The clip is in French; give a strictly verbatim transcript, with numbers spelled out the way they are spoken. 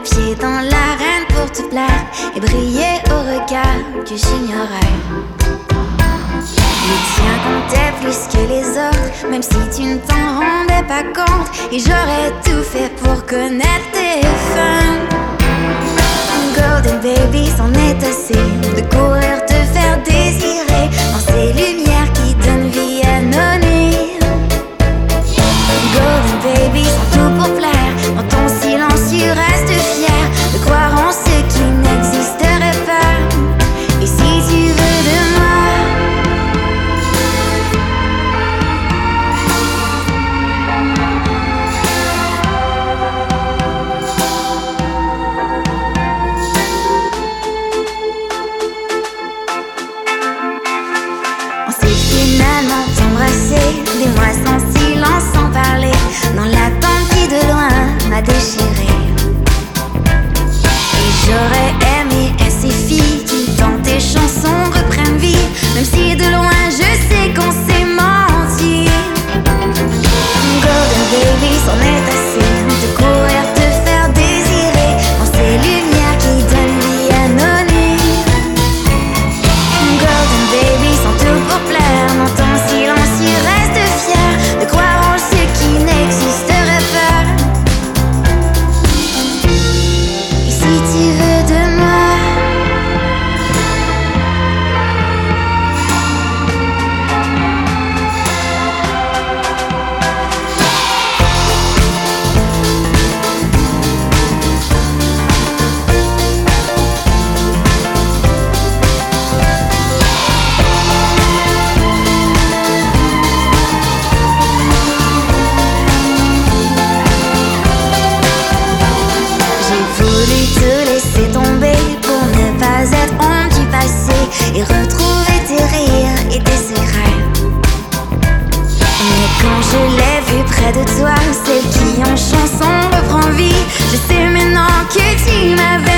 pied dans l'arène pour te plaire et briller au regard que j'ignorais. Le tien comptait plus que les autres, même si tu ne t'en rendais pas compte. Et j'aurais tout fait pour connaître tes fins. Golden baby, c'en est assez de courir, te faire désirer dans ces lumières qui donnent vie à nos nuits. Golden baby, sans tout pour plaire, dans ton silence tu restes fier de croire en ce qui n'existerait pas. Et si tu veux de moi, on s'est finalement embrassé, des mois sans silence, sans parler, dans l'attente qui de loin m'a déchiré. Et j'aurais aimé que ces filles qui dans tes chansons reprennent vie, même si de loin je sais qu'on s'est menti. Golden baby, c'en est assez de courir, te faire désirer dans ces lumières qui donnent vie à nos nuits. Golden baby, sans tout pour plaire, dans ton silence tu restes fier de croire en ce qui n'existerait pas. Et si tu veux de moi, j'ai voulu te laisser tomber pour ne pas être honte du passé et retrouver tes rires et tes secrets. Mais quand je l'ai vu près de toi, celle qui en chanson reprend vie, je sais maintenant que tu m'avais